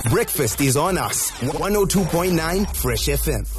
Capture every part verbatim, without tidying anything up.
Breakfast is on us. one oh two point nine Fresh F M.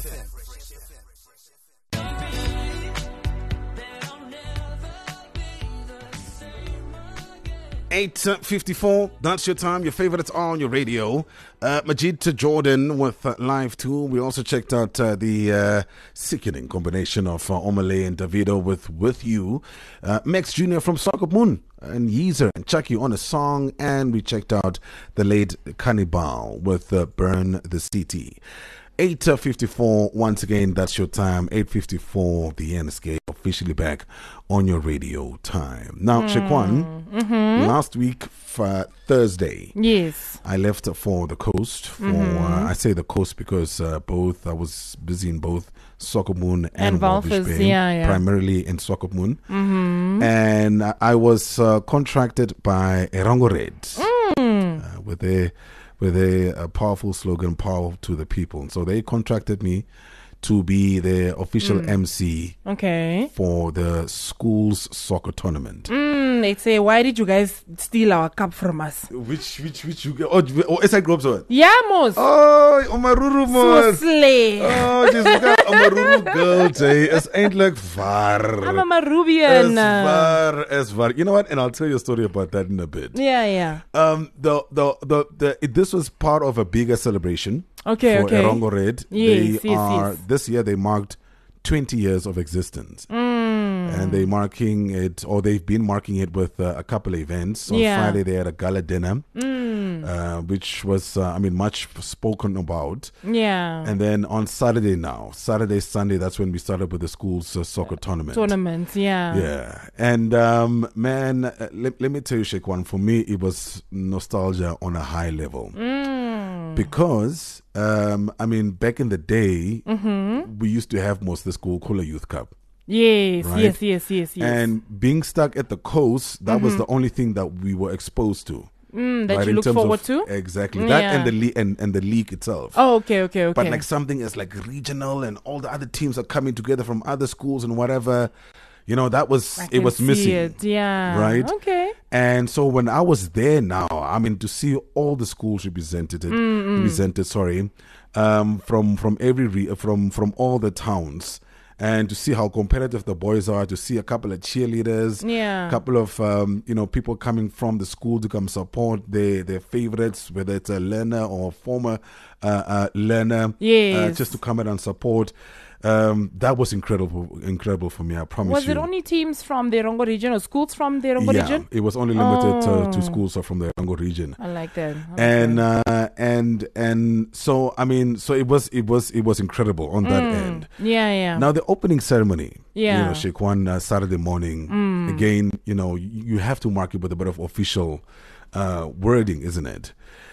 eight fifty-four, that's your time. Your favorites are on your radio. Uh, Majid to Jordan with uh, Live two. We also checked out uh, the uh, sickening combination of uh, Omale and Davido with With You. Uh, Max Junior from Soccer Moon and Yeezer and Chucky on a song. And we checked out the late Cannibal with uh, Burn the City. eight fifty-four, once again, that's your time. eight fifty-four, the N S K officially back on your radio time. Now, mm. Shekwan, mm-hmm. last week, for Thursday, yes, I left for the coast. For mm-hmm. uh, I say the coast because uh, both I was busy in both Soccer Moon and, and Walvis Bay, yeah, yeah. primarily in Soccer Moon. Mm-hmm. And uh, I was uh, contracted by Erongo Red mm. uh, with a with a, a powerful slogan, power to the people. So they contracted me to be the official mm. M C okay. for the school's soccer tournament. Mm, they say, why did you guys steal our cup from us? Which, which, which, you get? Oh, oh S I Groups one? Yeah, Mos. Oh, Omaruru, Mos. So slay. Oh, just look at Omaruru girls, eh? Es eindelijk var. I'm a Marubian. Es var, es var. You know what? And I'll tell you a story about that in a bit. Yeah, yeah. Um, the, the, the, the, it, this was part of a bigger celebration. Okay, for okay. Erongo Red. Yes, they yes, are, yes. This year they marked twenty years of existence. Mm. And they marking it, or they've been marking it with uh, a couple of events. On yeah. Friday they had a gala dinner, mm. uh, which was, uh, I mean, much spoken about. Yeah. And then on Saturday now, Saturday, Sunday, that's when we started with the school's uh, soccer uh, tournament. Tournament, yeah. Yeah. And um, man, uh, let, let me tell you, Shekwan, for me, it was nostalgia on a high level. Mm. Because, um, I mean, back in the day, mm-hmm. we used to have most of the school call a youth cup. Yes, right? yes, yes, yes, yes. And being stuck at the coast, that mm-hmm. was the only thing that we were exposed to. Mm, that right? you in look terms forward of, to? Exactly. Yeah. That and the, le- and, and the league itself. Oh, okay, okay, okay. But like something is like regional and all the other teams are coming together from other schools and whatever. You know, that was, I it was missing. It. Yeah. Right? Okay. And so when I was there now, I mean, to see all the schools represented, Mm-mm. represented, sorry, um, from, from every, re- from, from all the towns, and to see how competitive the boys are, to see a couple of cheerleaders, yeah, a couple of, um, you know, people coming from the school to come support their, their favorites, whether it's a learner or a former uh, uh, learner, yes. uh, just to come in and support. Um, that was incredible, incredible for me. I promise was you. Was it only teams from the Erongo region or schools from the Erongo yeah, region? It was only limited oh. to, to schools from the Erongo region. I like that. Okay. And uh, and and so I mean, so it was it was it was incredible on that mm. end. Yeah, yeah. Now the opening ceremony, yeah, you know, Shekwan, uh, Saturday morning. Mm. Again, you know, you, you have to mark it with a bit of official uh, wording, isn't it?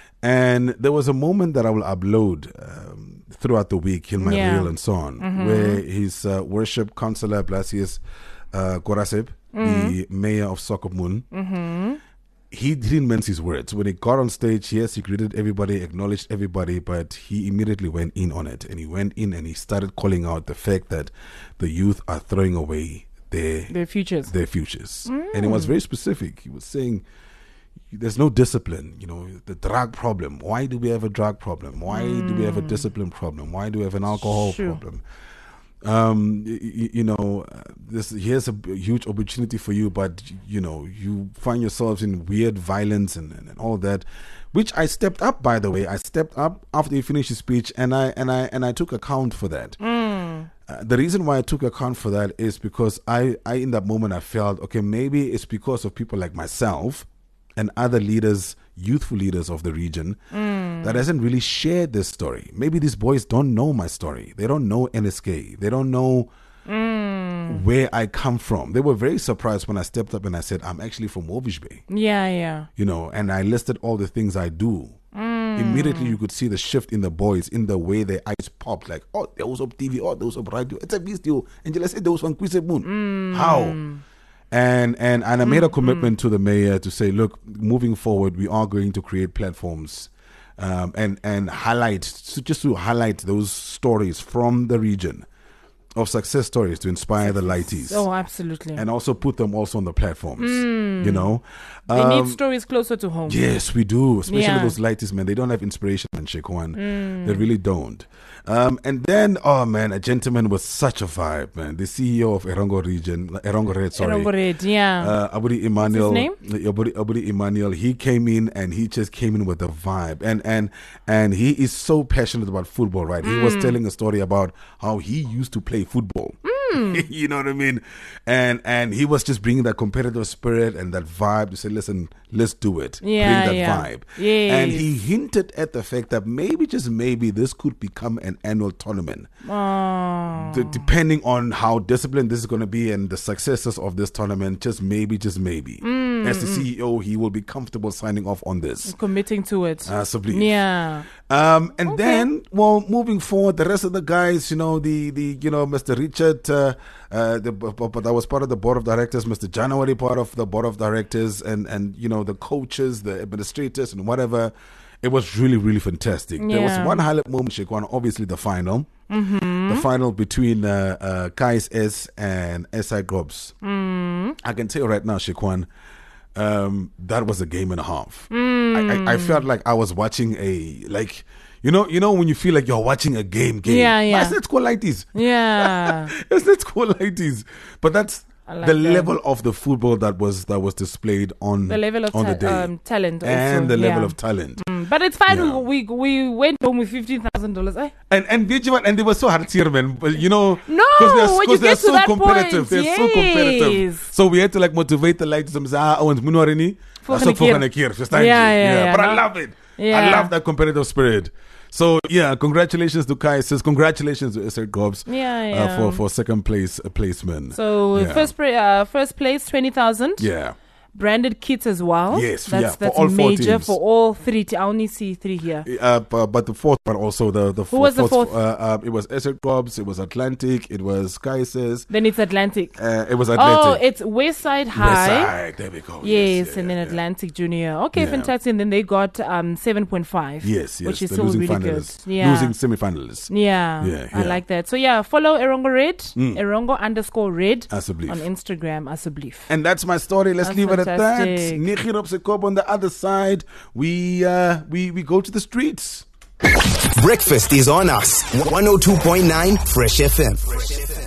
And there was a moment that I will upload um, throughout the week in my yeah. reel and so on, mm-hmm. where his uh, worship councillor, Blasius uh, Koraseb, mm. the mayor of Sokomun, mm-hmm. he didn't mince his words. When he got on stage, yes, he greeted everybody, acknowledged everybody, but he immediately went in on it. And he went in and he started calling out the fact that the youth are throwing away their, their futures. Their futures. Mm. And he was very specific. He was saying, there's no discipline, you know, the drug problem. Why do we have a drug problem? Why mm. do we have a discipline problem? Why do we have an alcohol sure. problem? Um, you, you know, uh, this here's a huge opportunity for you, but you know, you find yourselves in weird violence and, and, and all that, which I stepped up. By the way, I stepped up after he finished his speech, and I and I and I took account for that. Mm. Uh, the reason why I took account for that is because I, I in that moment I felt okay, maybe it's because of people like myself and other leaders, youthful leaders of the region, mm. that hasn't really shared this story. Maybe these boys don't know my story. They don't know N S K. They don't know mm. where I come from. They were very surprised when I stepped up and I said, I'm actually from Walvis Bay. Yeah, yeah. You know, and I listed all the things I do. Mm. Immediately you could see the shift in the boys, in the way their eyes popped. Like, oh, there was up T V, oh, there was up radio. It's a beast, you. And just said there was one Kwise Moon. Mm. How? And and and I made a commitment to the mayor to say, look, moving forward, we are going to create platforms um, and and highlight, so just to highlight those stories from the region, of success stories to inspire the lighties. Oh, absolutely. And also put them also on the platforms. Mm. You know, they um, need stories closer to home. Yes, we do. Especially Yeah. those lighties, man. They don't have inspiration, man. Shekwan. Mm. They really don't. Um, and then, oh man, a gentleman with such a vibe, man. The C E O of Erongo region, Erongo Red, sorry. Erongo Red, yeah. Uh, Abudi Emmanuel. What's his name? Abudi, Abudi Emmanuel. He came in and he just came in with a vibe. And and and he is so passionate about football, right? Mm. He was telling a story about how he used to play football. Mm. You know what I mean? And and he was just bringing that competitive spirit and that vibe to say, listen, let's do it. Yeah, Bring that yeah. vibe. Yes. And he hinted at the fact that maybe, just maybe, this could become an annual tournament. Oh. D- depending on how disciplined this is going to be and the successes of this tournament, just maybe, just maybe. Mm, As the mm. C E O, he will be comfortable signing off on this. Committing to it. Uh, so please. Yeah. Um, and Okay. then, well, moving forward, the rest of the guys, you know, the, the you know, Mister Richard, uh, uh, the, but that was part of the board of directors, Mister January, part of the board of directors, and, and you know, the coaches, the administrators, and whatever. It was really, really fantastic. There was Yeah. one highlight moment, Shekwan, obviously the final. Mm-hmm. The final between uh, uh, K S S and S I Grobs. Mm. I can tell you right now, Shekwan, um, that was a game and a half. Mm. I, I, I felt like I was watching a, like, you know, you know when you feel like you're watching a game, game. Yeah, yeah. It's not cool like this. Yeah. It's not cool like this. But that's I like the that. level of the football that was that was displayed on The level of on the ta- day, um, talent. and also, the level yeah. of talent. Mm, but it's fine. Yeah. We, we we went home with fifteen thousand dollars. Eh? And and did you, and they were so hard here, man. But you know, No, they're, when you they're get to so that competitive. point, they're so competitive. yes. So we had to like motivate the lights. Some say, ah, Owens Munorini. Volgende keer. Yeah, Yeah, yeah, yeah, But I no. love it. I Yeah. love that competitive spirit. So yeah, congratulations to Kai. Says congratulations to Esther Gobs. Yeah, yeah. Uh, for for second place uh, placement. So Yeah. first pra- uh, first place twenty thousand. Yeah. Branded kits as well. Yes, that's yeah, for that's all four major teams. for all three. Te- I only see three here. Uh, but, but the fourth one also the the Who was the fourth? Uh, uh, it was Esther Gobs. It was Atlantic. It was Kai says. Then it's Atlantic. Uh, it was Atlantic. Oh, it's West Side High. West Side, there we go. Yes, Yes, and yeah, then yeah. Atlantic Junior. Okay, Yeah. fantastic. And then they got um seven point five. Yes, yes. which is the still losing really finalists. good. Yeah. Losing semi-finalists. Yeah, Yeah, I yeah. like that. So yeah, follow Erongo Red, Mm. Erongo underscore Red As a belief. on Instagram as a belief. And that's my story. Let's That's leave it at that. fantastic. Nikhil Opsekop on the other side. We uh we we go to the streets. Breakfast is on us. one oh two point nine Fresh F M.